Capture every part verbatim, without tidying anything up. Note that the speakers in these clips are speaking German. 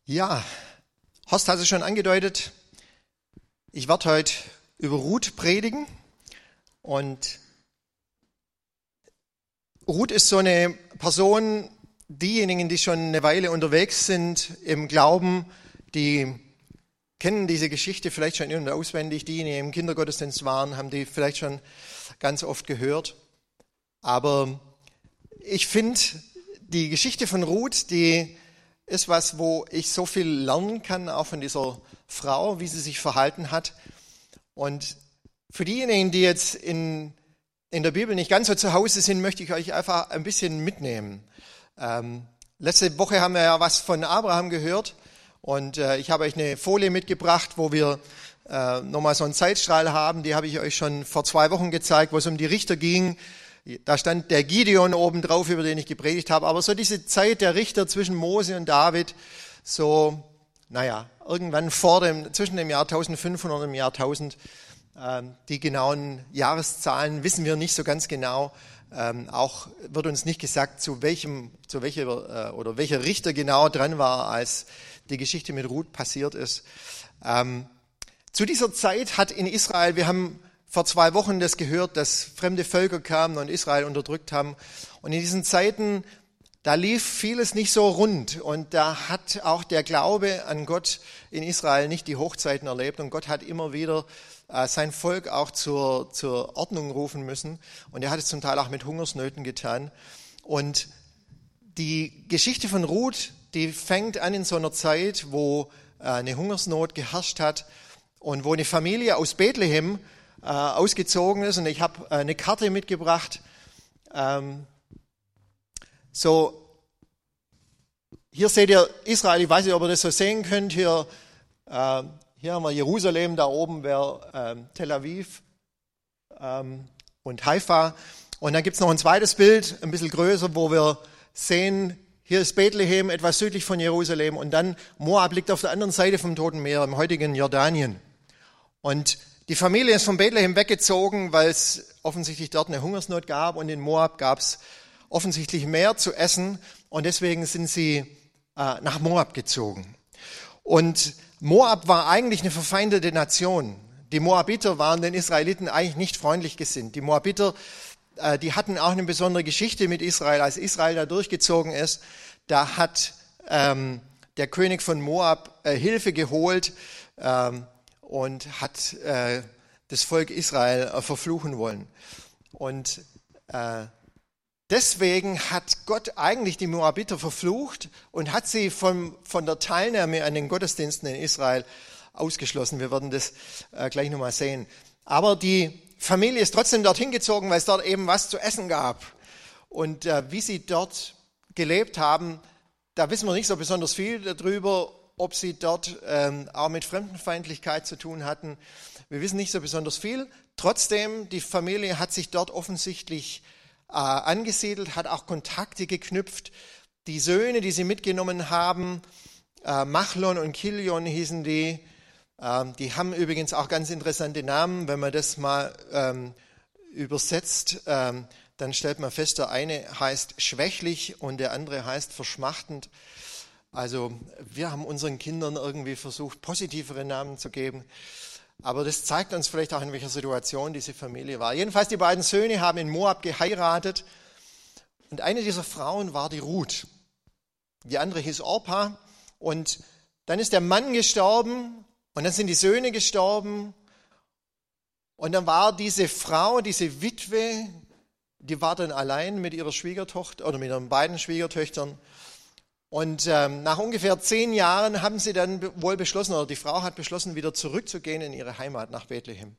Ja, Horst hat es schon angedeutet. Ich werde heute über Ruth predigen. Und Ruth ist so eine Person, diejenigen, die schon eine Weile unterwegs sind im Glauben, die kennen diese Geschichte vielleicht schon in- und auswendig. Diejenigen, die im Kindergottesdienst waren, haben die vielleicht schon ganz oft gehört. Aber ich finde, die Geschichte von Ruth, die ist was, wo ich so viel lernen kann, auch von dieser Frau, wie sie sich verhalten hat. Und für diejenigen, die jetzt in, in der Bibel nicht ganz so zu Hause sind, möchte ich euch einfach ein bisschen mitnehmen. Ähm, letzte Woche haben wir ja was von Abraham gehört und äh, ich habe euch eine Folie mitgebracht, wo wir äh, nochmal so einen Zeitstrahl haben. Die habe ich euch schon vor zwei Wochen gezeigt, wo es um die Richter ging. Da stand der Gideon oben drauf, über den ich gepredigt habe. Aber so diese Zeit der Richter zwischen Mose und David, so, naja, irgendwann vor dem, zwischen dem Jahr eintausendfünfhundert und dem Jahr tausend, ähm, die genauen Jahreszahlen wissen wir nicht so ganz genau. Ähm, auch wird uns nicht gesagt, zu welchem, zu welcher, äh, oder welcher Richter genau dran war, als die Geschichte mit Ruth passiert ist. Ähm, zu dieser Zeit hat in Israel, wir haben vor zwei Wochen das gehört, dass fremde Völker kamen und Israel unterdrückt haben. Und in diesen Zeiten, da lief vieles nicht so rund. Und da hat auch der Glaube an Gott in Israel nicht die Hochzeiten erlebt. Und Gott hat immer wieder äh, sein Volk auch zur, zur Ordnung rufen müssen. Und er hat es zum Teil auch mit Hungersnöten getan. Und die Geschichte von Ruth, die fängt an in so einer Zeit, wo äh, eine Hungersnot geherrscht hat und wo eine Familie aus Bethlehem Äh, ausgezogen ist. Und ich habe äh, eine Karte mitgebracht. Ähm, so, hier seht ihr Israel, ich weiß nicht, ob ihr das so sehen könnt. Hier, äh, hier haben wir Jerusalem, da oben wäre äh, Tel Aviv ähm, und Haifa. Und dann gibt es noch ein zweites Bild, ein bisschen größer, wo wir sehen, hier ist Bethlehem, etwas südlich von Jerusalem. Und dann Moab liegt auf der anderen Seite vom Toten Meer, im heutigen Jordanien. Und die Familie ist von Bethlehem weggezogen, weil es offensichtlich dort eine Hungersnot gab und in Moab gab es offensichtlich mehr zu essen und deswegen sind sie äh, nach Moab gezogen. Und Moab war eigentlich eine verfeindete Nation. Die Moabiter waren den Israeliten eigentlich nicht freundlich gesinnt. Die Moabiter, äh, die hatten auch eine besondere Geschichte mit Israel. Als Israel da durchgezogen ist, da hat ähm, der König von Moab äh, Hilfe geholt, ähm, und hat äh, das Volk Israel äh, verfluchen wollen. Und äh, deswegen hat Gott eigentlich die Moabiter verflucht und hat sie von, von der Teilnahme an den Gottesdiensten in Israel ausgeschlossen. Wir werden das äh, gleich nochmal sehen. Aber die Familie ist trotzdem dorthin gezogen, weil es dort eben was zu essen gab. Und äh, wie sie dort gelebt haben, da wissen wir nicht so besonders viel darüber, ob sie dort ähm, auch mit Fremdenfeindlichkeit zu tun hatten. Wir wissen nicht so besonders viel. Trotzdem, die Familie hat sich dort offensichtlich äh, angesiedelt, hat auch Kontakte geknüpft. Die Söhne, die sie mitgenommen haben, äh, Machlon und Kilion hießen die, äh, die haben übrigens auch ganz interessante Namen. Wenn man das mal ähm, übersetzt, ähm, dann stellt man fest, der eine heißt schwächlich und der andere heißt verschmachtend. Also wir haben unseren Kindern irgendwie versucht, positivere Namen zu geben. Aber das zeigt uns vielleicht auch, in welcher Situation diese Familie war. Jedenfalls, die beiden Söhne haben in Moab geheiratet. Und eine dieser Frauen war die Ruth. Die andere hieß Orpa. Und dann ist der Mann gestorben und dann sind die Söhne gestorben. Und dann war diese Frau, diese Witwe, die war dann allein mit ihrer Schwiegertochter oder mit ihren beiden Schwiegertöchtern. Und ähm, nach ungefähr zehn Jahren haben sie dann wohl beschlossen, oder die Frau hat beschlossen, wieder zurückzugehen in ihre Heimat nach Bethlehem.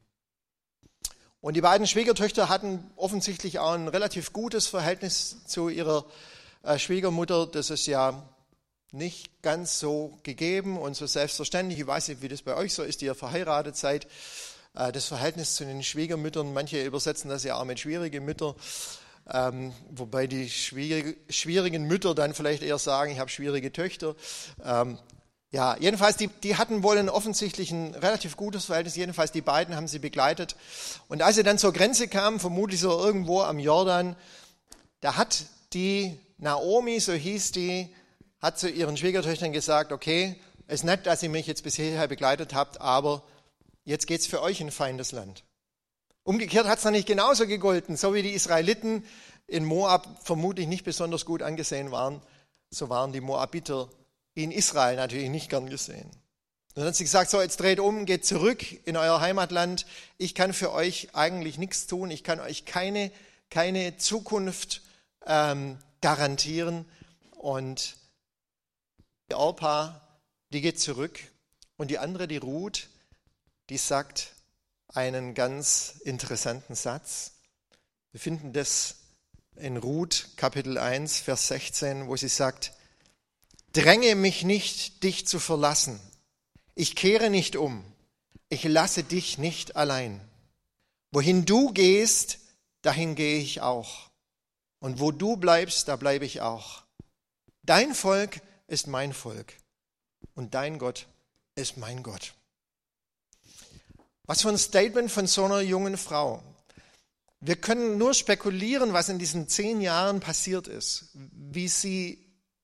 Und die beiden Schwiegertöchter hatten offensichtlich auch ein relativ gutes Verhältnis zu ihrer äh, Schwiegermutter. Das ist ja nicht ganz so gegeben und so selbstverständlich. Ich weiß nicht, wie das bei euch so ist, die ihr verheiratet seid. Äh, das Verhältnis zu den Schwiegermüttern, manche übersetzen das ja auch mit schwierige Mütter. Ähm, wobei die schwierig, schwierigen Mütter dann vielleicht eher sagen, ich habe schwierige Töchter. Ähm, ja, jedenfalls, die, die hatten wohl ein offensichtlich ein relativ gutes Verhältnis. Jedenfalls, die beiden haben sie begleitet. Und als sie dann zur Grenze kamen, vermutlich so irgendwo am Jordan, da hat die Naomi, so hieß die, hat zu ihren Schwiegertöchtern gesagt, okay, es ist nett, dass ihr mich jetzt bis hierher begleitet habt, aber jetzt geht es für euch in feindes Land. Umgekehrt hat es noch nicht genauso gegolten, so wie die Israeliten in Moab vermutlich nicht besonders gut angesehen waren, so waren die Moabiter in Israel natürlich nicht gern gesehen. Und dann hat sie gesagt, so jetzt dreht um, geht zurück in euer Heimatland. Ich kann für euch eigentlich nichts tun. Ich kann euch keine, keine Zukunft ähm, garantieren. Und die Orpa, die geht zurück. Und die andere, die Ruth, die sagt einen ganz interessanten Satz. Wir finden das in Ruth Kapitel eins, Vers sechzehn, wo sie sagt, dränge mich nicht, dich zu verlassen. Ich kehre nicht um. Ich lasse dich nicht allein. Wohin du gehst, dahin gehe ich auch. Und wo du bleibst, da bleibe ich auch. Dein Volk ist mein Volk. Und dein Gott ist mein Gott. Was für ein Statement von so einer jungen Frau. Wir können nur spekulieren, was in diesen zehn Jahren passiert ist, wie sie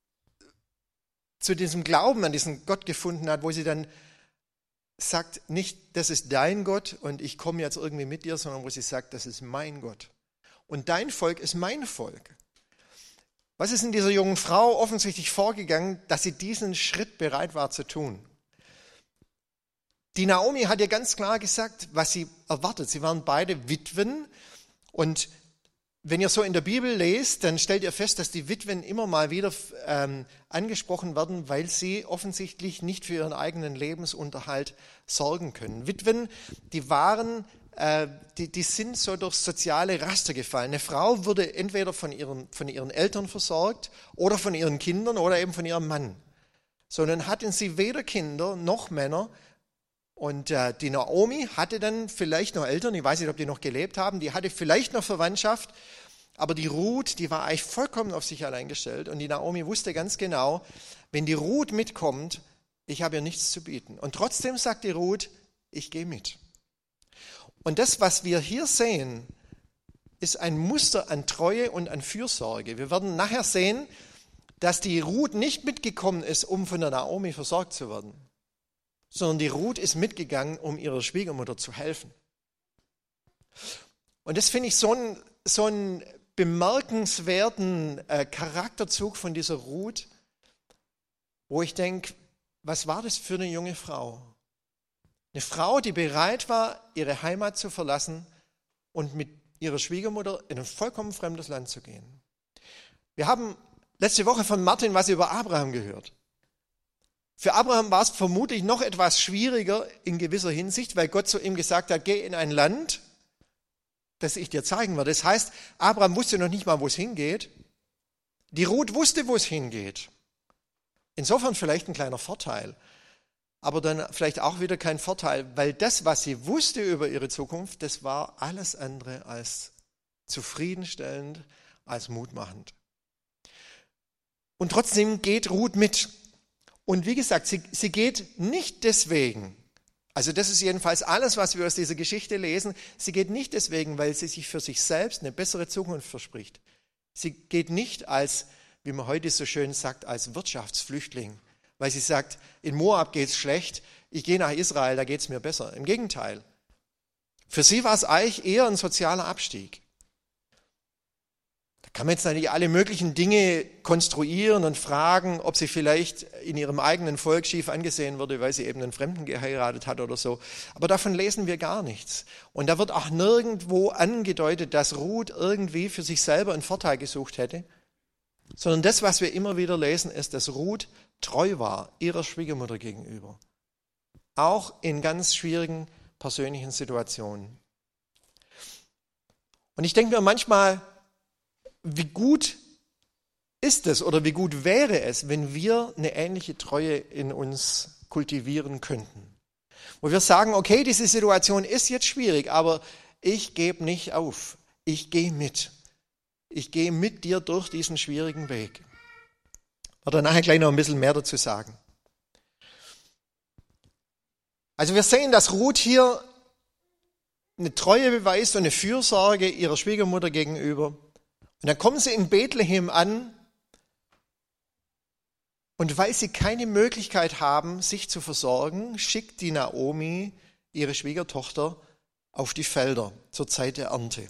zu diesem Glauben an diesen Gott gefunden hat, wo sie dann sagt, nicht, das ist dein Gott und ich komme jetzt irgendwie mit dir, sondern wo sie sagt, das ist mein Gott. Und dein Volk ist mein Volk. Was ist in dieser jungen Frau offensichtlich vorgegangen, dass sie diesen Schritt bereit war zu tun? Die Naomi hat ihr ganz klar gesagt, was sie erwartet. Sie waren beide Witwen und wenn ihr so in der Bibel lest, dann stellt ihr fest, dass die Witwen immer mal wieder ähm, angesprochen werden, weil sie offensichtlich nicht für ihren eigenen Lebensunterhalt sorgen können. Witwen, die waren, äh, die, die sind so durch soziale Raster gefallen. Eine Frau wurde entweder von ihren, von ihren Eltern versorgt oder von ihren Kindern oder eben von ihrem Mann. Sondern hatten sie weder Kinder noch Männer. Und äh, die Naomi hatte dann vielleicht noch Eltern, ich weiß nicht, ob die noch gelebt haben, die hatte vielleicht noch Verwandtschaft, aber die Ruth, die war eigentlich vollkommen auf sich allein gestellt und die Naomi wusste ganz genau, wenn die Ruth mitkommt, ich habe ihr nichts zu bieten. Und trotzdem sagt die Ruth, ich gehe mit. Und das, was wir hier sehen, ist ein Muster an Treue und an Fürsorge. Wir werden nachher sehen, dass die Ruth nicht mitgekommen ist, um von der Naomi versorgt zu werden, sondern die Ruth ist mitgegangen, um ihrer Schwiegermutter zu helfen. Und das finde ich so einen, so einen bemerkenswerten äh, Charakterzug von dieser Ruth, wo ich denke, was war das für eine junge Frau? Eine Frau, die bereit war, ihre Heimat zu verlassen und mit ihrer Schwiegermutter in ein vollkommen fremdes Land zu gehen. Wir haben letzte Woche von Martin was über Abraham gehört. Für Abraham war es vermutlich noch etwas schwieriger in gewisser Hinsicht, weil Gott zu ihm gesagt hat, geh in ein Land, das ich dir zeigen werde. Das heißt, Abraham wusste noch nicht mal, wo es hingeht. Die Ruth wusste, wo es hingeht. Insofern vielleicht ein kleiner Vorteil, aber dann vielleicht auch wieder kein Vorteil, weil das, was sie wusste über ihre Zukunft, das war alles andere als zufriedenstellend, als mutmachend. Und trotzdem geht Ruth mit. Und wie gesagt, sie, sie geht nicht deswegen, also das ist jedenfalls alles, was wir aus dieser Geschichte lesen, sie geht nicht deswegen, weil sie sich für sich selbst eine bessere Zukunft verspricht. Sie geht nicht als, wie man heute so schön sagt, als Wirtschaftsflüchtling, weil sie sagt, in Moab geht es schlecht, ich gehe nach Israel, da geht es mir besser. Im Gegenteil. Für sie war es eigentlich eher ein sozialer Abstieg. Da kann man jetzt natürlich alle möglichen Dinge konstruieren und fragen, ob sie vielleicht in ihrem eigenen Volk schief angesehen wurde, weil sie eben einen Fremden geheiratet hat oder so. Aber davon lesen wir gar nichts. Und da wird auch nirgendwo angedeutet, dass Ruth irgendwie für sich selber einen Vorteil gesucht hätte, sondern das, was wir immer wieder lesen, ist, dass Ruth treu war ihrer Schwiegermutter gegenüber. Auch in ganz schwierigen persönlichen Situationen. Und ich denke mir manchmal, wie gut ist es oder wie gut wäre es, wenn wir eine ähnliche Treue in uns kultivieren könnten. Wo wir sagen, okay, diese Situation ist jetzt schwierig, aber ich gebe nicht auf. Ich gehe mit. Ich gehe mit dir durch diesen schwierigen Weg. Ich werde nachher gleich noch ein bisschen mehr dazu sagen. Also wir sehen, dass Ruth hier eine Treue beweist und eine Fürsorge ihrer Schwiegermutter gegenüber. Und dann kommen sie in Bethlehem an Und weil sie keine Möglichkeit haben, sich zu versorgen, schickt die Naomi ihre Schwiegertochter auf die Felder zur Zeit der Ernte.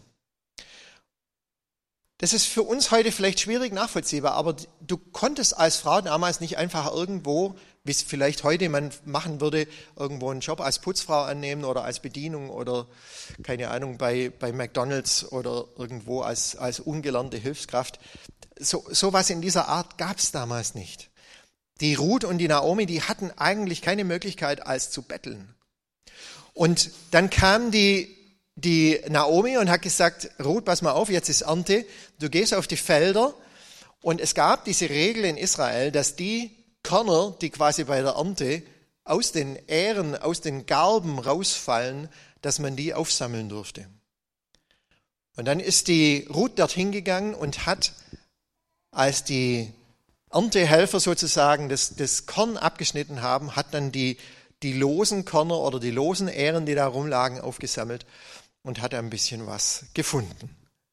Das ist für uns heute vielleicht schwierig nachvollziehbar, aber du konntest als Frau damals nicht einfach irgendwo, wie es vielleicht heute man machen würde, irgendwo einen Job als Putzfrau annehmen oder als Bedienung oder, keine Ahnung, bei, bei McDonald's oder irgendwo als, als ungelernte Hilfskraft. So, sowas in dieser Art gab es damals nicht. Die Ruth und die Naomi, die hatten eigentlich keine Möglichkeit, als zu betteln. Und dann kam die, die Naomi und hat gesagt, Ruth, pass mal auf, jetzt ist Ernte, du gehst auf die Felder. Und es gab diese Regel in Israel, dass die Körner, die quasi bei der Ernte aus den Ähren, aus den Garben rausfallen, dass man die aufsammeln durfte. Und dann ist die Ruth dorthin gegangen und hat, als die Erntehelfer sozusagen das, das Korn abgeschnitten haben, hat dann die, die losen Körner oder die losen Ähren, die da rumlagen, aufgesammelt und hat ein bisschen was gefunden.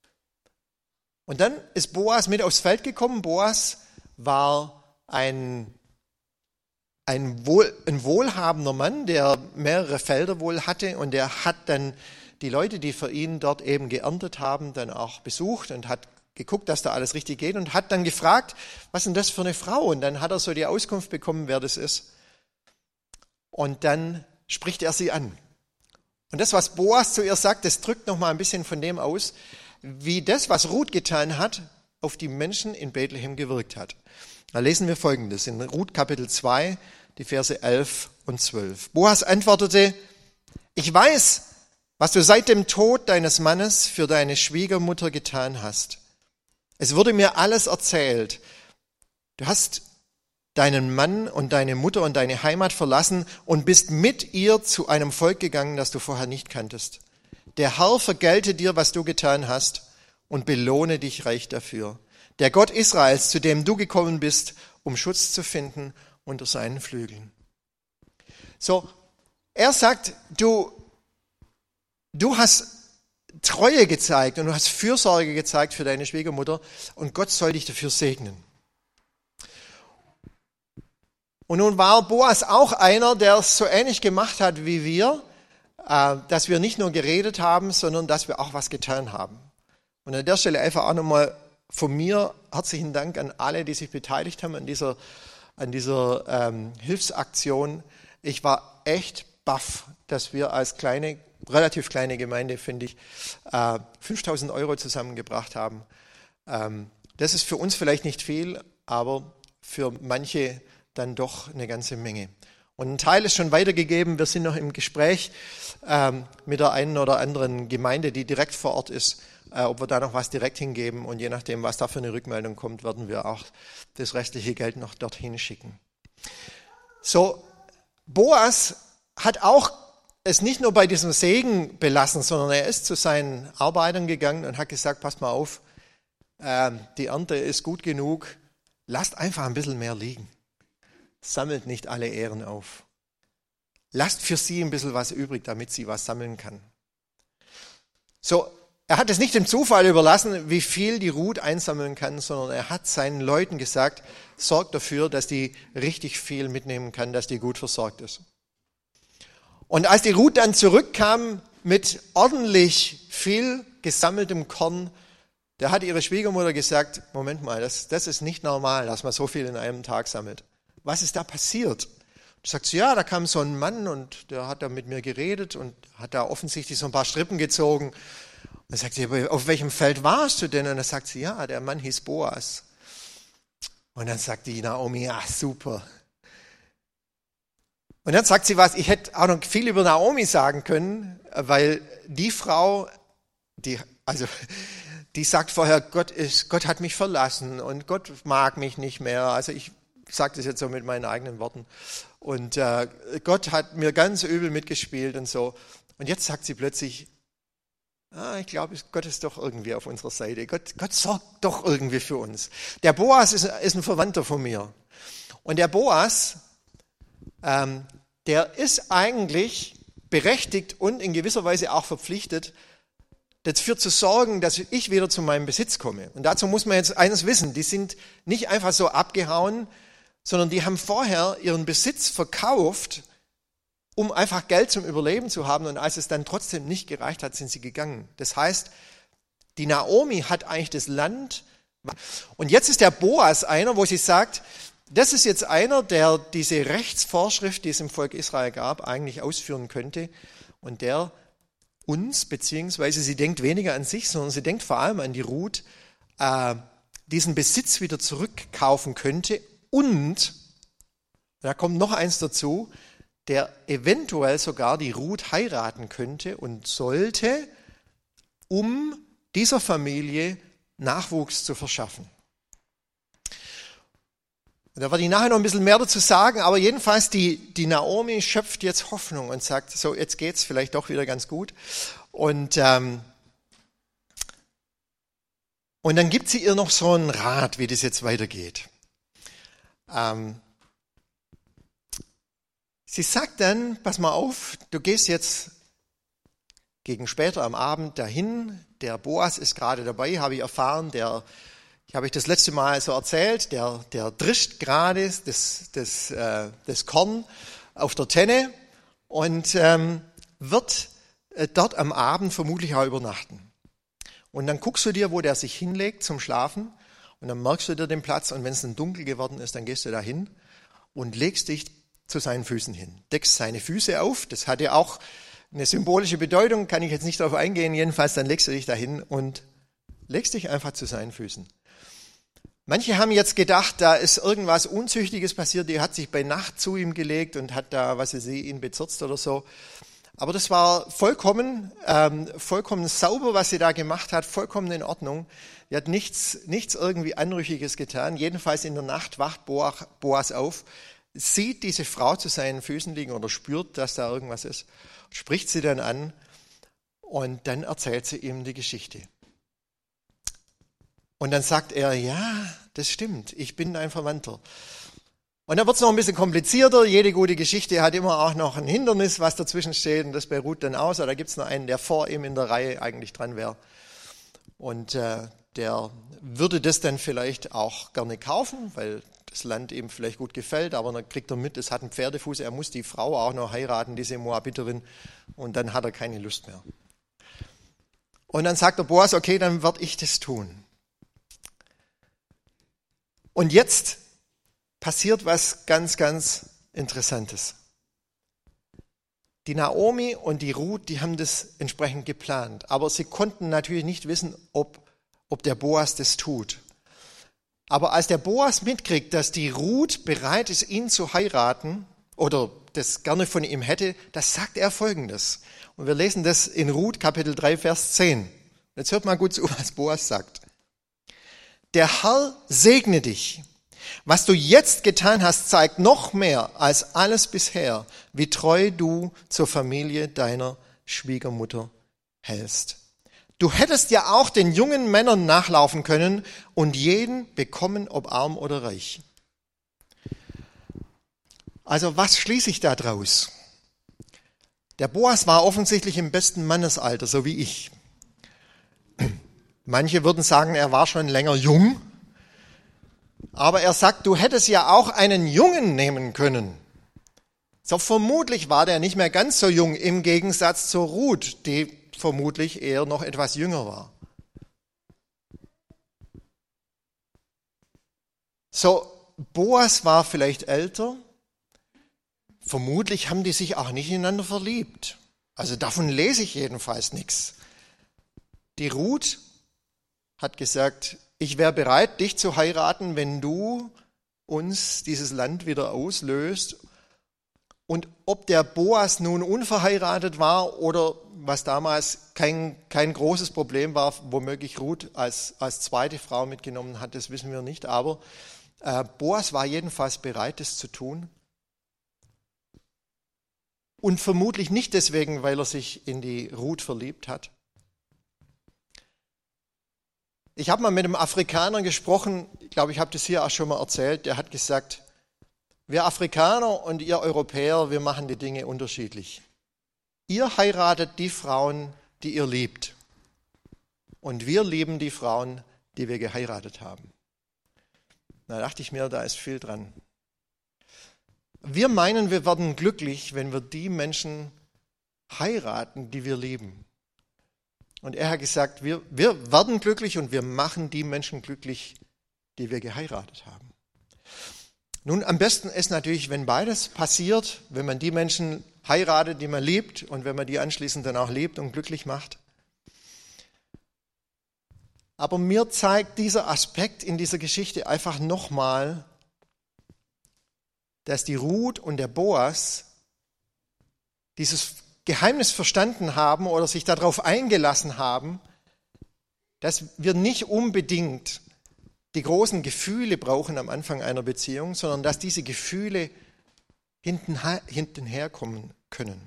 Und dann ist Boas mit aufs Feld gekommen. Boas war ein, ein, wohl, ein wohlhabender Mann, der mehrere Felder wohl hatte, und der hat dann die Leute, die für ihn dort eben geerntet haben, dann auch besucht und hat geguckt, dass da alles richtig geht, und hat dann gefragt, was ist denn das für eine Frau? Und dann hat er so die Auskunft bekommen, wer das ist. Und dann spricht er sie an. Und das, was Boas zu ihr sagt, das drückt noch mal ein bisschen von dem aus, wie das, was Ruth getan hat, auf die Menschen in Bethlehem gewirkt hat. Da lesen wir Folgendes in Ruth Kapitel zwei, die Verse elf und zwölf. Boas antwortete, ich weiß, was du seit dem Tod deines Mannes für deine Schwiegermutter getan hast. Es wurde mir alles erzählt. Du hast deinen Mann und deine Mutter und deine Heimat verlassen und bist mit ihr zu einem Volk gegangen, das du vorher nicht kanntest. Der Herr vergelte dir, was du getan hast, und belohne dich reich dafür. Der Gott Israels, zu dem du gekommen bist, um Schutz zu finden unter seinen Flügeln. So, er sagt, du, du hast Treue gezeigt und du hast Fürsorge gezeigt für deine Schwiegermutter, und Gott soll dich dafür segnen. Und nun war Boas auch einer, der es so ähnlich gemacht hat wie wir, dass wir nicht nur geredet haben, sondern dass wir auch was getan haben. Und an der Stelle einfach auch nochmal von mir herzlichen Dank an alle, die sich beteiligt haben an dieser, an dieser ähm, Hilfsaktion. Ich war echt baff, dass wir als kleine, relativ kleine Gemeinde, finde ich, äh, fünftausend Euro zusammengebracht haben. Ähm, das ist für uns vielleicht nicht viel, aber für manche dann doch eine ganze Menge. Und ein Teil ist schon weitergegeben. Wir sind noch im Gespräch ähm, mit der einen oder anderen Gemeinde, die direkt vor Ort ist, äh, ob wir da noch was direkt hingeben. Und je nachdem, was da für eine Rückmeldung kommt, werden wir auch das restliche Geld noch dorthin schicken. So, Boas hat auch es nicht nur bei diesem Segen belassen, sondern er ist zu seinen Arbeitern gegangen und hat gesagt, passt mal auf, äh, die Ernte ist gut genug, lasst einfach ein bisschen mehr liegen. Sammelt nicht alle Ähren auf. Lasst für sie ein bisschen was übrig, damit sie was sammeln kann. So, er hat es nicht dem Zufall überlassen, wie viel die Ruth einsammeln kann, sondern er hat seinen Leuten gesagt, sorgt dafür, dass die richtig viel mitnehmen kann, dass die gut versorgt ist. Und als die Ruth dann zurückkam mit ordentlich viel gesammeltem Korn, da hat ihre Schwiegermutter gesagt, Moment mal, das, das ist nicht normal, dass man so viel in einem Tag sammelt. Was ist da passiert? Da sagt sie, ja, da kam so ein Mann und der hat da mit mir geredet und hat da offensichtlich so ein paar Strippen gezogen. Und dann sagt sie, auf welchem Feld warst du denn? Und dann sagt sie, ja, der Mann hieß Boas. Und dann sagt die Naomi, ja, super. Und dann sagt sie was, ich hätte auch noch viel über Naomi sagen können, weil die Frau, die, also, die sagt vorher, Gott ist, Gott hat mich verlassen und Gott mag mich nicht mehr. Also ich sage das jetzt so mit meinen eigenen Worten. Und äh, Gott hat mir ganz übel mitgespielt und so. Und jetzt sagt sie plötzlich, ah, ich glaube, Gott ist doch irgendwie auf unserer Seite. Gott, Gott sorgt doch irgendwie für uns. Der Boas ist, ist ein Verwandter von mir. Und der Boas, ähm, der ist eigentlich berechtigt und in gewisser Weise auch verpflichtet, dafür zu sorgen, dass ich wieder zu meinem Besitz komme. Und dazu muss man jetzt eines wissen, die sind nicht einfach so abgehauen, sondern die haben vorher ihren Besitz verkauft, um einfach Geld zum Überleben zu haben. Und als es dann trotzdem nicht gereicht hat, sind sie gegangen. Das heißt, die Naomi hat eigentlich das Land. Und jetzt ist der Boas einer, wo sie sagt, das ist jetzt einer, der diese Rechtsvorschrift, die es im Volk Israel gab, eigentlich ausführen könnte. Und der uns, beziehungsweise sie denkt weniger an sich, sondern sie denkt vor allem an die Ruth, äh, diesen Besitz wieder zurückkaufen könnte. Und, da kommt noch eins dazu, der eventuell sogar die Ruth heiraten könnte und sollte, um dieser Familie Nachwuchs zu verschaffen. Und da werde ich nachher noch ein bisschen mehr dazu sagen, aber jedenfalls die, die Naomi schöpft jetzt Hoffnung und sagt, so jetzt geht's vielleicht doch wieder ganz gut. Und, ähm, und dann gibt sie ihr noch so einen Rat, wie das jetzt weitergeht. Ähm, Sie sagt dann, pass mal auf, du gehst jetzt gegen später am Abend dahin, der Boas ist gerade dabei, habe ich erfahren, der, ich habe ich das letzte Mal so erzählt, der, der drischt gerade das, das, äh, das Korn auf der Tenne und ähm, wird äh, dort am Abend vermutlich auch übernachten. Und dann guckst du dir, wo der sich hinlegt zum Schlafen und dann merkst du dir den Platz und wenn es dann dunkel geworden ist, dann gehst du da hin und legst dich zu seinen Füßen hin. Deckst seine Füße auf, das hat ja auch eine symbolische Bedeutung, kann ich jetzt nicht darauf eingehen, jedenfalls dann legst du dich dahin und legst dich einfach zu seinen Füßen. Manche haben jetzt gedacht, da ist irgendwas Unzüchtiges passiert, die hat sich bei Nacht zu ihm gelegt und hat da, was weiß ich, ihn bezirzt oder so. Aber das war vollkommen, ähm, vollkommen sauber, was sie da gemacht hat, vollkommen in Ordnung. Die hat nichts, nichts irgendwie Anrüchiges getan. Jedenfalls in der Nacht wacht Boas auf, sieht diese Frau zu seinen Füßen liegen oder spürt, dass da irgendwas ist, spricht sie dann an und dann erzählt sie ihm die Geschichte. Und dann sagt er, ja, das stimmt, ich bin ein Verwandter. Und dann wird es noch ein bisschen komplizierter. Jede gute Geschichte hat immer auch noch ein Hindernis, was dazwischen steht und das bei Ruth dann aus. Da gibt es noch einen, der vor ihm in der Reihe eigentlich dran wäre. Und äh, der würde das dann vielleicht auch gerne kaufen, weil das Land ihm vielleicht gut gefällt, aber dann kriegt er mit, es hat einen Pferdefuß, er muss die Frau auch noch heiraten, diese Moabiterin, und dann hat er keine Lust mehr. Und dann sagt der Boas, okay, dann werde ich das tun. Und jetzt passiert was ganz, ganz Interessantes. Die Naomi und die Ruth, die haben das entsprechend geplant, aber sie konnten natürlich nicht wissen, ob, ob der Boas das tut. Aber als der Boas mitkriegt, dass die Ruth bereit ist, ihn zu heiraten oder das gerne von ihm hätte, da sagt er Folgendes. Und wir lesen das in Ruth Kapitel drei, Vers zehn. Jetzt hört mal gut zu, was Boas sagt. Der Herr segne dich. Was du jetzt getan hast, zeigt noch mehr als alles bisher, wie treu du zur Familie deiner Schwiegermutter hältst. Du hättest ja auch den jungen Männern nachlaufen können und jeden bekommen, ob arm oder reich. Also was schließe ich da draus? Der Boas war offensichtlich im besten Mannesalter, so wie ich. Manche würden sagen, er war schon länger jung. Aber er sagt, du hättest ja auch einen Jungen nehmen können. So vermutlich war der nicht mehr ganz so jung, im Gegensatz zur Ruth, die vermutlich eher noch etwas jünger war. So, Boas war vielleicht älter. Vermutlich haben die sich auch nicht ineinander verliebt. Also davon lese ich jedenfalls nichts. Die Ruth hat gesagt, ich wäre bereit, dich zu heiraten, wenn du uns dieses Land wieder auslöst. Und ob der Boas nun unverheiratet war oder was damals kein, kein großes Problem war, womöglich Ruth als, als zweite Frau mitgenommen hat, das wissen wir nicht. Aber äh, Boas war jedenfalls bereit, das zu tun. Und vermutlich nicht deswegen, weil er sich in die Ruth verliebt hat. Ich habe mal mit einem Afrikaner gesprochen, ich glaube, ich habe das hier auch schon mal erzählt, der hat gesagt, wir Afrikaner und ihr Europäer, wir machen die Dinge unterschiedlich. Ihr heiratet die Frauen, die ihr liebt. Und wir lieben die Frauen, die wir geheiratet haben. Da dachte ich mir, da ist viel dran. Wir meinen, wir werden glücklich, wenn wir die Menschen heiraten, die wir lieben. Und er hat gesagt, wir, wir werden glücklich und wir machen die Menschen glücklich, die wir geheiratet haben. Nun, am besten ist natürlich, wenn beides passiert, wenn man die Menschen heiratet, die man liebt und wenn man die anschließend dann auch liebt und glücklich macht. Aber mir zeigt dieser Aspekt in dieser Geschichte einfach nochmal, dass die Ruth und der Boas dieses Geheimnis verstanden haben oder sich darauf eingelassen haben, dass wir nicht unbedingt die großen Gefühle brauchen am Anfang einer Beziehung, sondern dass diese Gefühle hintenher kommen können.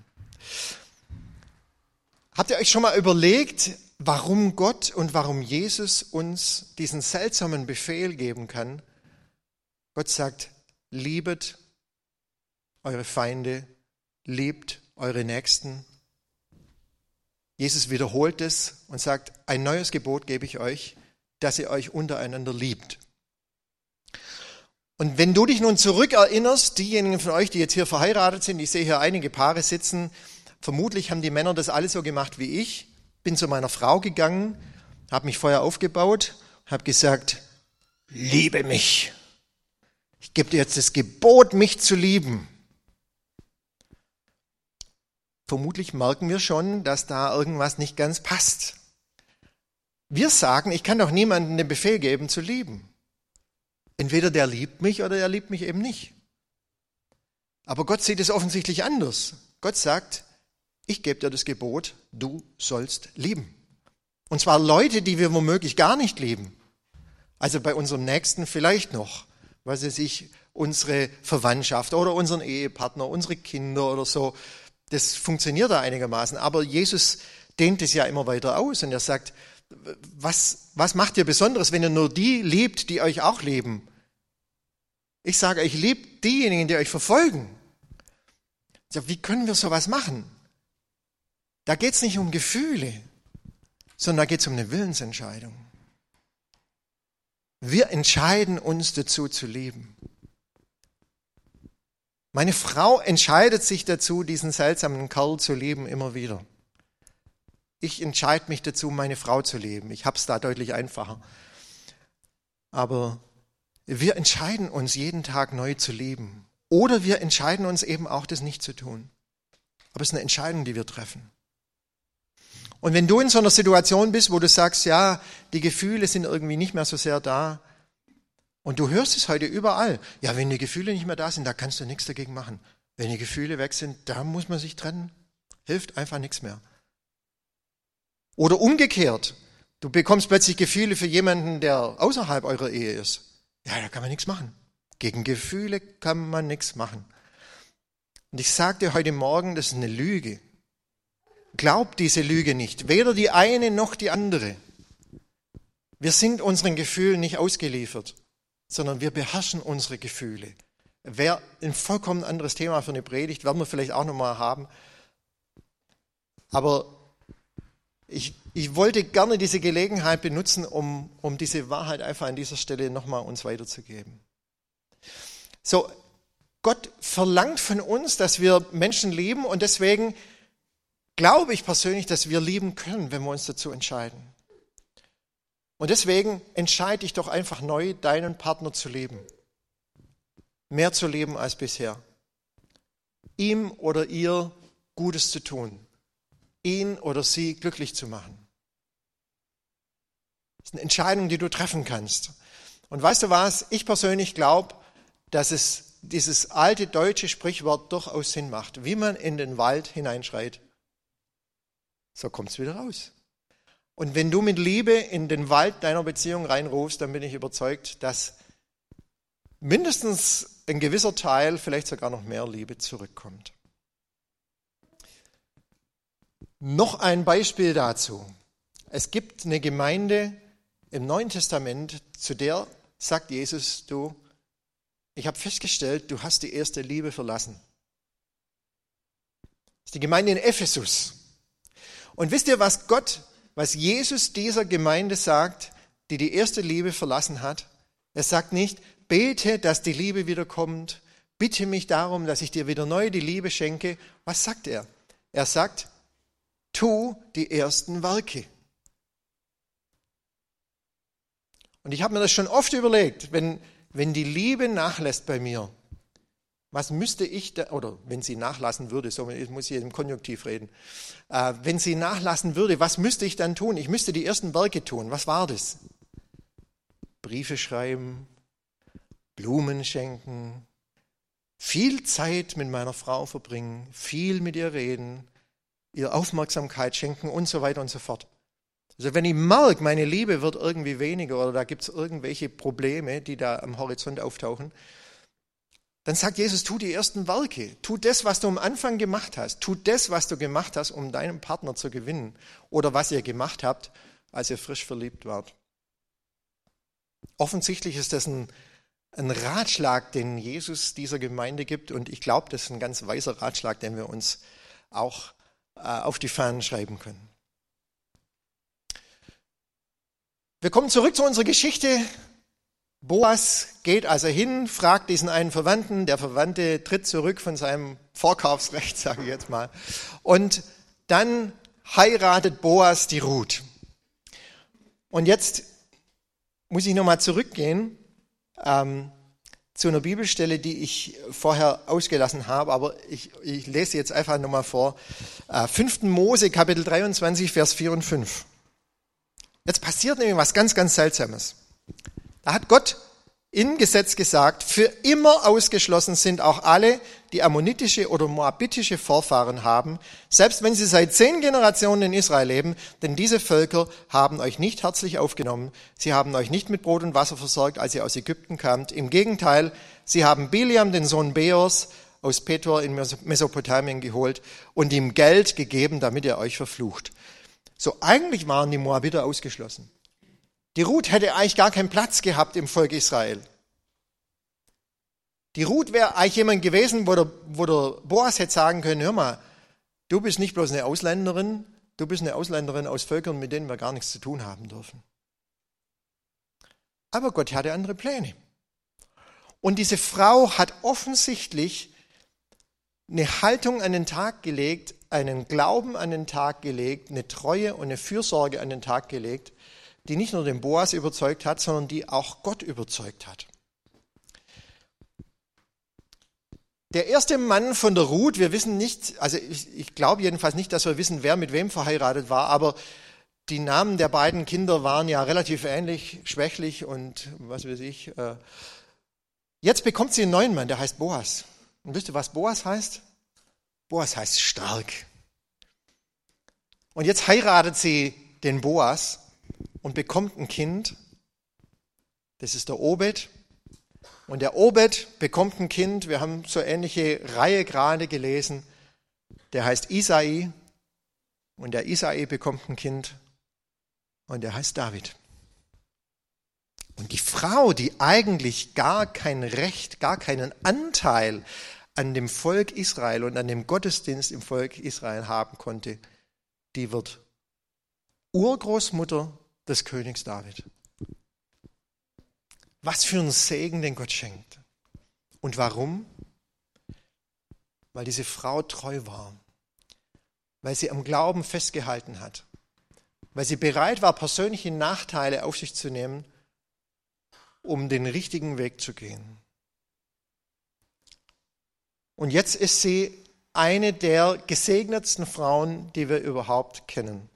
Habt ihr euch schon mal überlegt, warum Gott und warum Jesus uns diesen seltsamen Befehl geben kann? Gott sagt, liebet eure Feinde, liebt eure Nächsten. Jesus wiederholt es und sagt, ein neues Gebot gebe ich euch, dass ihr euch untereinander liebt. Und wenn du dich nun zurückerinnerst, diejenigen von euch, die jetzt hier verheiratet sind, ich sehe hier einige Paare sitzen, vermutlich haben die Männer das alle so gemacht wie ich, bin zu meiner Frau gegangen, habe mich vorher aufgebaut, habe gesagt, liebe mich. Ich gebe dir jetzt das Gebot, mich zu lieben. Vermutlich merken wir schon, dass da irgendwas nicht ganz passt. Wir sagen, ich kann doch niemandem den Befehl geben, zu lieben. Entweder der liebt mich oder er liebt mich eben nicht. Aber Gott sieht es offensichtlich anders. Gott sagt, ich gebe dir das Gebot, du sollst lieben. Und zwar Leute, die wir womöglich gar nicht lieben. Also bei unserem Nächsten vielleicht noch, weil sie sich unsere Verwandtschaft oder unseren Ehepartner, unsere Kinder oder so, das funktioniert da einigermaßen. Aber Jesus dehnt es ja immer weiter aus und er sagt, was, was macht ihr Besonderes, wenn ihr nur die liebt, die euch auch lieben? Ich sage, ich liebe diejenigen, die euch verfolgen. Also, wie können wir sowas machen? Da geht es nicht um Gefühle, sondern da geht es um eine Willensentscheidung. Wir entscheiden uns dazu zu lieben. Meine Frau entscheidet sich dazu, diesen seltsamen Kerl zu lieben, immer wieder. Ich entscheide mich dazu, meine Frau zu lieben. Ich habe es da deutlich einfacher. Aber wir entscheiden uns jeden Tag neu zu lieben. Oder wir entscheiden uns eben auch, das nicht zu tun. Aber es ist eine Entscheidung, die wir treffen. Und wenn du in so einer Situation bist, wo du sagst, ja, die Gefühle sind irgendwie nicht mehr so sehr da, und du hörst es heute überall, ja, wenn die Gefühle nicht mehr da sind, da kannst du nichts dagegen machen. Wenn die Gefühle weg sind, da muss man sich trennen. Hilft einfach nichts mehr. Oder umgekehrt, du bekommst plötzlich Gefühle für jemanden, der außerhalb eurer Ehe ist. Ja, da kann man nichts machen. Gegen Gefühle kann man nichts machen. Und ich sage dir heute Morgen, das ist eine Lüge. Glaub diese Lüge nicht, weder die eine noch die andere. Wir sind unseren Gefühlen nicht ausgeliefert, sondern wir beherrschen unsere Gefühle. Wäre ein vollkommen anderes Thema für eine Predigt, werden wir vielleicht auch nochmal haben. Aber ich, ich wollte gerne diese Gelegenheit benutzen, um, um diese Wahrheit einfach an dieser Stelle nochmal uns weiterzugeben. So, Gott verlangt von uns, dass wir Menschen lieben und deswegen glaube ich persönlich, dass wir lieben können, wenn wir uns dazu entscheiden. Und deswegen entscheide dich doch einfach neu, deinen Partner zu lieben. Mehr zu leben als bisher. Ihm oder ihr Gutes zu tun. Ihn oder sie glücklich zu machen. Das ist eine Entscheidung, die du treffen kannst. Und weißt du was? Ich persönlich glaube, dass es dieses alte deutsche Sprichwort durchaus Sinn macht. Wie man in den Wald hineinschreit, so kommt es wieder raus. Und wenn du mit Liebe in den Wald deiner Beziehung reinrufst, dann bin ich überzeugt, dass mindestens ein gewisser Teil, vielleicht sogar noch mehr Liebe zurückkommt. Noch ein Beispiel dazu. Es gibt eine Gemeinde im Neuen Testament, zu der sagt Jesus, du, ich habe festgestellt, du hast die erste Liebe verlassen. Das ist die Gemeinde in Ephesus. Und wisst ihr, was Gott, was Jesus dieser Gemeinde sagt, die die erste Liebe verlassen hat? Er sagt nicht, bete, dass die Liebe wiederkommt, bitte mich darum, dass ich dir wieder neu die Liebe schenke. Was sagt er? Er sagt, tu die ersten Werke. Und ich habe mir das schon oft überlegt, wenn, wenn die Liebe nachlässt bei mir, was müsste ich, da, oder wenn sie nachlassen würde, so muss ich im Konjunktiv reden, äh, wenn sie nachlassen würde, was müsste ich dann tun? Ich müsste die ersten Werke tun. Was war das? Briefe schreiben, Blumen schenken, viel Zeit mit meiner Frau verbringen, viel mit ihr reden, ihr Aufmerksamkeit schenken und so weiter und so fort. Also wenn ich merke, meine Liebe wird irgendwie weniger oder da gibt es irgendwelche Probleme, die da am Horizont auftauchen, dann sagt Jesus, tu die ersten Werke, tu das, was du am Anfang gemacht hast, tu das, was du gemacht hast, um deinen Partner zu gewinnen oder was ihr gemacht habt, als ihr frisch verliebt wart. Offensichtlich ist das ein, ein Ratschlag, den Jesus dieser Gemeinde gibt und ich glaube, das ist ein ganz weiser Ratschlag, den wir uns auch äh, auf die Fahnen schreiben können. Wir kommen zurück zu unserer Geschichte. Boas geht also hin, fragt diesen einen Verwandten, der Verwandte tritt zurück von seinem Vorkaufsrecht, sage ich jetzt mal, und dann heiratet Boas die Ruth. Und jetzt muss ich nochmal zurückgehen ähm, zu einer Bibelstelle, die ich vorher ausgelassen habe, aber ich, ich lese jetzt einfach nochmal vor. Äh, fünften Mose, Kapitel dreiundzwanzig, Vers vier und fünf. Jetzt passiert nämlich was ganz, ganz Seltsames. Da hat Gott im Gesetz gesagt, für immer ausgeschlossen sind auch alle, die ammonitische oder moabitische Vorfahren haben, selbst wenn sie seit zehn Generationen in Israel leben, denn diese Völker haben euch nicht herzlich aufgenommen, sie haben euch nicht mit Brot und Wasser versorgt, als ihr aus Ägypten kamt. Im Gegenteil, sie haben Biliam, den Sohn Beors, aus Petor in Mesopotamien geholt und ihm Geld gegeben, damit er euch verflucht. So, eigentlich waren die Moabiter ausgeschlossen. Die Ruth hätte eigentlich gar keinen Platz gehabt im Volk Israel. Die Ruth wäre eigentlich jemand gewesen, wo der, wo der Boas hätte sagen können, hör mal, du bist nicht bloß eine Ausländerin, du bist eine Ausländerin aus Völkern, mit denen wir gar nichts zu tun haben dürfen. Aber Gott hatte andere Pläne. Und diese Frau hat offensichtlich eine Haltung an den Tag gelegt, einen Glauben an den Tag gelegt, eine Treue und eine Fürsorge an den Tag gelegt, die nicht nur den Boas überzeugt hat, sondern die auch Gott überzeugt hat. Der erste Mann von der Ruth, wir wissen nicht, also ich, ich glaube jedenfalls nicht, dass wir wissen, wer mit wem verheiratet war, aber die Namen der beiden Kinder waren ja relativ ähnlich, schwächlich und was weiß ich. Jetzt bekommt sie einen neuen Mann, der heißt Boas. Und wisst ihr, was Boas heißt? Boas heißt stark. Und jetzt heiratet sie den Boas und bekommt ein Kind. Das ist der Obed. Und der Obed bekommt ein Kind. Wir haben so ähnliche Reihe gerade gelesen. Der heißt Isai. Und der Isai bekommt ein Kind. Und der heißt David. Und die Frau, die eigentlich gar kein Recht, gar keinen Anteil an dem Volk Israel und an dem Gottesdienst im Volk Israel haben konnte, die wird Urgroßmutter des Königs David. Was für ein Segen, den Gott schenkt. Und warum? Weil diese Frau treu war. Weil sie am Glauben festgehalten hat. Weil sie bereit war, persönliche Nachteile auf sich zu nehmen, um den richtigen Weg zu gehen. Und jetzt ist sie eine der gesegnetsten Frauen, die wir überhaupt kennen.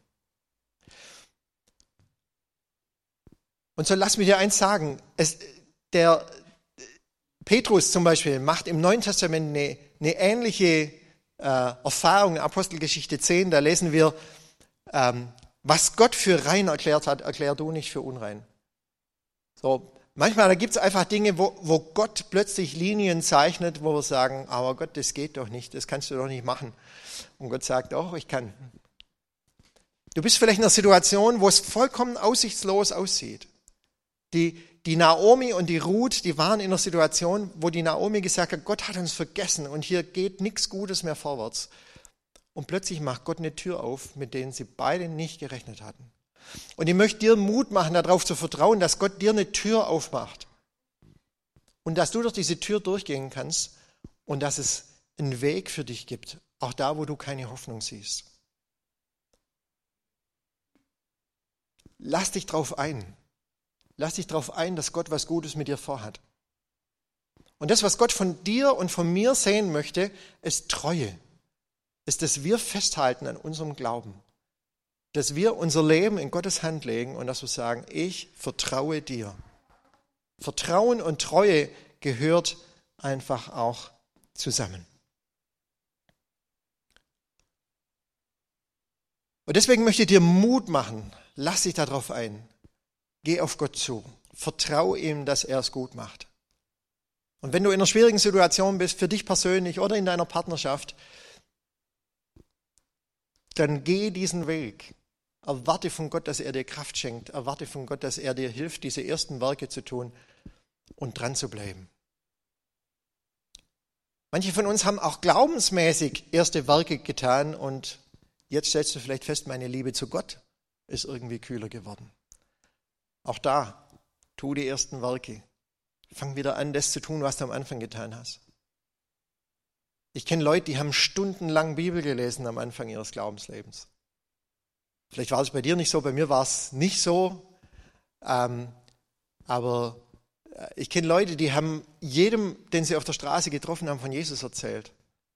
Und so lass mich dir eins sagen, es, der Petrus zum Beispiel macht im Neuen Testament eine, eine ähnliche äh, Erfahrung, in Apostelgeschichte zehn, da lesen wir, ähm, was Gott für rein erklärt hat, erklär du nicht für unrein. So, manchmal da gibt es einfach Dinge, wo, wo Gott plötzlich Linien zeichnet, wo wir sagen, aber Gott, das geht doch nicht, das kannst du doch nicht machen. Und Gott sagt, doch, ich kann. Du bist vielleicht in einer Situation, wo es vollkommen aussichtslos aussieht. Die, die Naomi und die Ruth, die waren in einer Situation, wo die Naomi gesagt hat, Gott hat uns vergessen und hier geht nichts Gutes mehr vorwärts. Und plötzlich macht Gott eine Tür auf, mit denen sie beide nicht gerechnet hatten. Und ich möchte dir Mut machen, darauf zu vertrauen, dass Gott dir eine Tür aufmacht. Und dass du durch diese Tür durchgehen kannst und dass es einen Weg für dich gibt, auch da, wo du keine Hoffnung siehst. Lass dich drauf ein. Lass dich drauf ein, dass Gott was Gutes mit dir vorhat. Und das, was Gott von dir und von mir sehen möchte, ist Treue. Ist, dass wir festhalten an unserem Glauben. Dass wir unser Leben in Gottes Hand legen und dass wir sagen, ich vertraue dir. Vertrauen und Treue gehört einfach auch zusammen. Und deswegen möchte ich dir Mut machen. Lass dich darauf ein. Geh auf Gott zu. Vertraue ihm, dass er es gut macht. Und wenn du in einer schwierigen Situation bist, für dich persönlich oder in deiner Partnerschaft, dann geh diesen Weg. Erwarte von Gott, dass er dir Kraft schenkt. Erwarte von Gott, dass er dir hilft, diese ersten Werke zu tun und dran zu bleiben. Manche von uns haben auch glaubensmäßig erste Werke getan und jetzt stellst du vielleicht fest, meine Liebe zu Gott ist irgendwie kühler geworden. Auch da, tu die ersten Werke. Fang wieder an, das zu tun, was du am Anfang getan hast. Ich kenne Leute, die haben stundenlang Bibel gelesen am Anfang ihres Glaubenslebens. Vielleicht war es bei dir nicht so, bei mir war es nicht so. Ähm, aber ich kenne Leute, die haben jedem, den sie auf der Straße getroffen haben, von Jesus erzählt.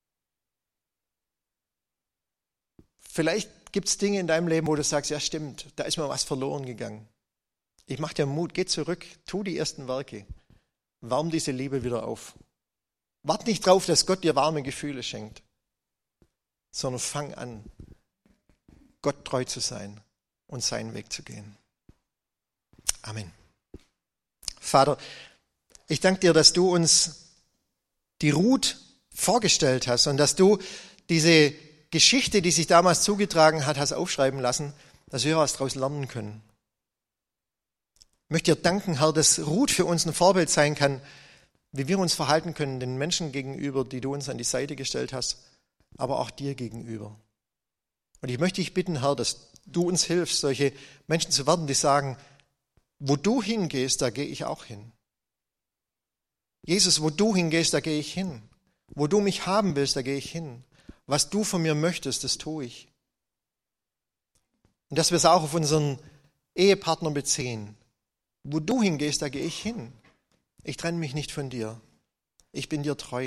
Vielleicht gibt es Dinge in deinem Leben, wo du sagst, ja stimmt, da ist mir was verloren gegangen. Ich mache dir Mut, geh zurück, tu die ersten Werke. Warm diese Liebe wieder auf. Wart nicht drauf, dass Gott dir warme Gefühle schenkt, sondern fang an, Gott treu zu sein und seinen Weg zu gehen. Amen. Vater, ich danke dir, dass du uns die Ruth vorgestellt hast und dass du diese Geschichte, die sich damals zugetragen hat, hast aufschreiben lassen, dass wir was daraus lernen können. Ich möchte dir danken, Herr, dass Ruth für uns ein Vorbild sein kann, wie wir uns verhalten können den Menschen gegenüber, die du uns an die Seite gestellt hast, aber auch dir gegenüber. Und ich möchte dich bitten, Herr, dass du uns hilfst, solche Menschen zu werden, die sagen, wo du hingehst, da gehe ich auch hin. Jesus, wo du hingehst, da gehe ich hin. Wo du mich haben willst, da gehe ich hin. Was du von mir möchtest, das tue ich. Und dass wir es auch auf unseren Ehepartner beziehen. Wo du hingehst, da gehe ich hin. Ich trenne mich nicht von dir. Ich bin dir treu.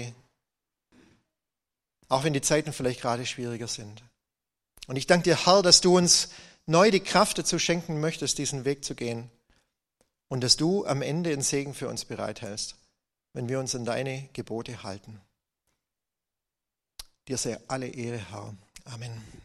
Auch wenn die Zeiten vielleicht gerade schwieriger sind. Und ich danke dir, Herr, dass du uns neu die Kraft dazu schenken möchtest, diesen Weg zu gehen. Und dass du am Ende einen Segen für uns bereithältst, wenn wir uns an deine Gebote halten. Dir sei alle Ehre, Herr. Amen.